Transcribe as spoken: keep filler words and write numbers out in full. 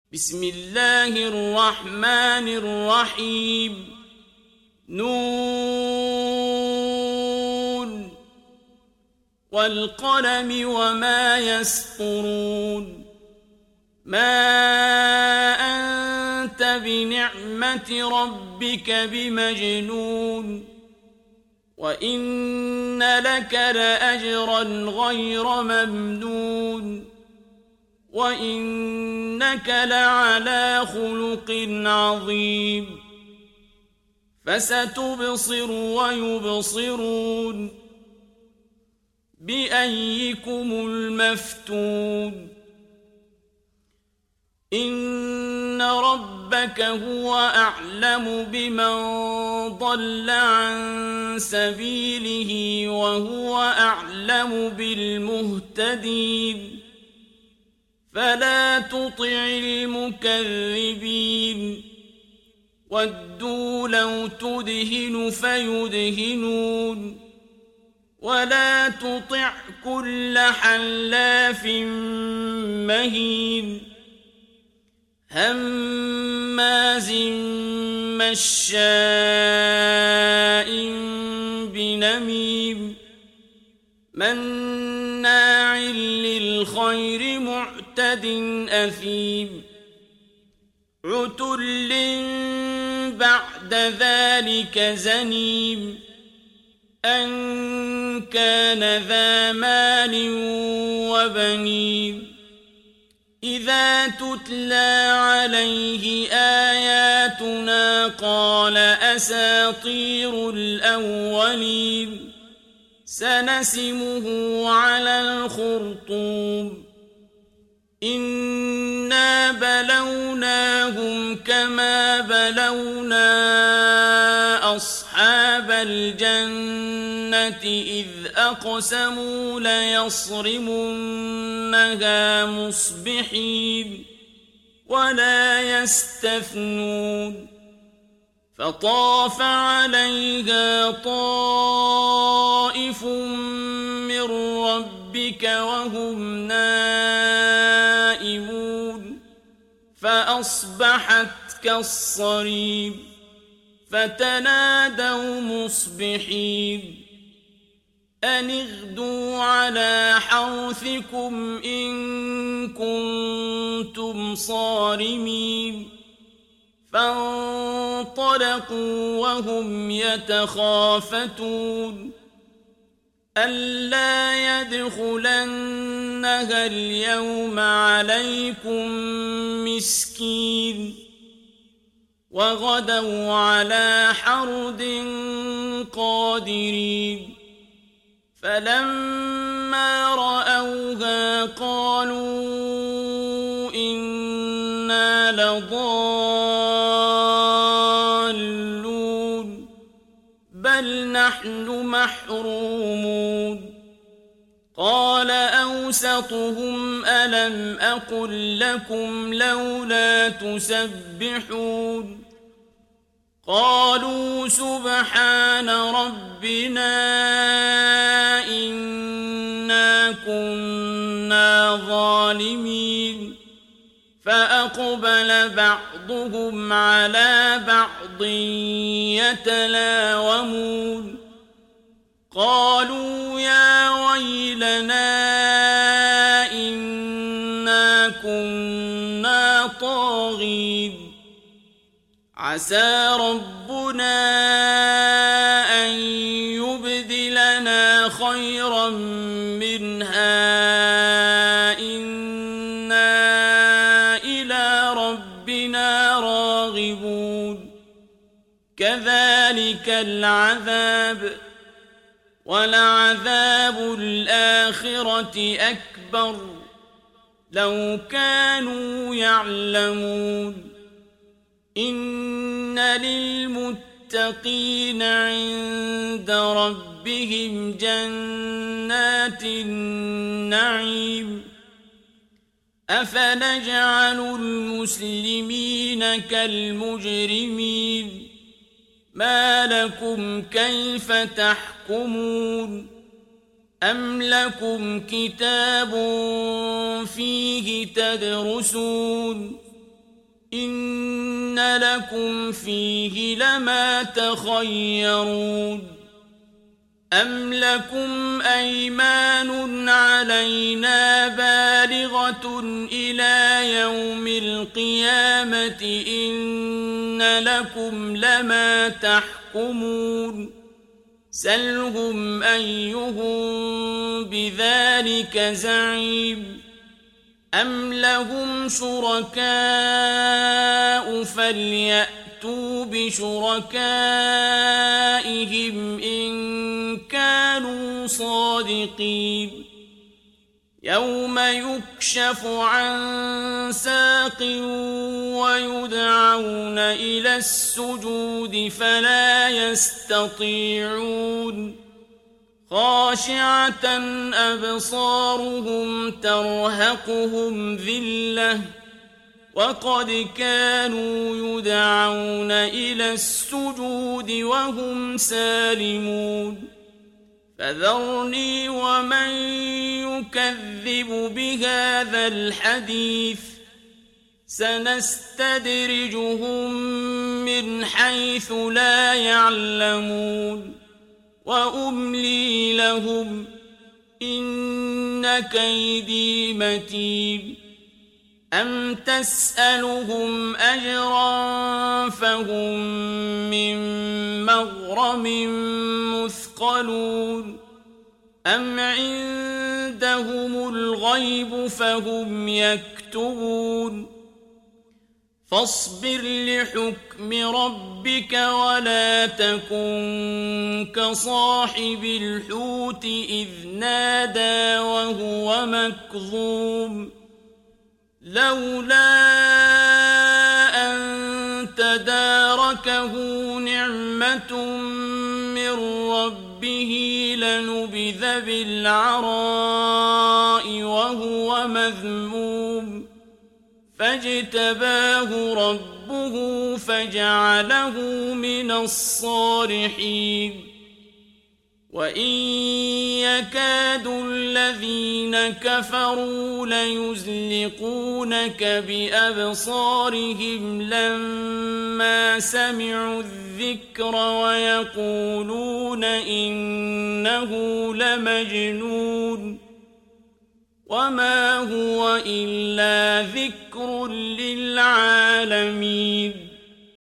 بسم الله الرحمن الرحيم نون والقلم وما يسطرون ما أنت بنعمة ربك بمجنون وإن لك لأجرا غير ممنون وإنك لعلى خلق عظيم فستبصر ويبصرون بأيكم المفتون إن ربك هو أعلم بمن ضل عن سبيله وهو أعلم بالمهتدين فلا تطع المكذبين ودوا لو تدهن فيدهنون ولا تطع كل حلاف مهين هماز مشاء بنميم مناع للخير معتد أثيم عتل بعد ذلك زنيم أن كان ذا مال وبنين إذا تتلى عليه آياتنا قال أساطير الأولين سنسمه على الخرطوم إنا بلوناهم كما بلونا أصحاب الجنة إذ أقسموا ليصرمنها مصبحين ولا يستثنون فطاف عليها طائف من ربك وهم نائمون فأصبحت كالصريم فتنادوا مصبحين أن اغدوا على حرثكم إن كنتم صارمين فانطلقوا وهم يتخافتون ألا يدخلنها اليوم عليكم مسكين وغدوا على حرد قادرين فلما رأوها قالوا إنا لضالون بل نحن محرومون قال أوسطهم ألم أقل لكم لولا تسبحون قالوا سبحان ربنا إنا كنا ظالمين فأقبل بعضهم على بعض يتلاومون قالوا يا ويلنا إنا كنا طاغين عسى ربنا أن يبدلنا خيرا منها إنا إلى ربنا راغبون كذلك العذاب ولعذاب الآخرة أكبر لو كانوا يعلمون إن للمتقين عند ربهم جنات النعيم أفنجعل المسلمين كالمجرمين ما لكم كيف تحكمون أم لكم كتاب فيه تدرسون إن لكم فيه لما تخيرون أم لكم أيمان علينا بالغة إلى يوم القيامة إن لكم لما تحكمون سلهم أيهم بذلك زعيم أم لهم شركاء فليأتوا بشركائهم إن كانوا صادقين يوم يكشف عن ساق ويدعون إلى السجود فلا يستطيعون خاشعة أبصارهم ترهقهم ذلة وقد كانوا يدعون إلى السجود وهم سالمون فذرني ومن يكذب بهذا الحديث سنستدرجهم من حيث لا يعلمون وأملي لهم إن كيدي متين أم تسألهم أجرا فهم من مغرم مثقلون أم عندهم الغيب فهم يكتبون فاصبر لحكم ربك ولا تكن كصاحب الحوت إذ نادى وهو مكظوم لولا أن تداركه نعمة من ربه لنبذ بالعراء وهو مذموم فاجتباه ربه فجعله من الصالحين وإن يكاد الذين كفروا ليزلقونك بأبصارهم لما سمعوا الذكر ويقولون إنه لمجنون وما هو إلا ذكر للعالمين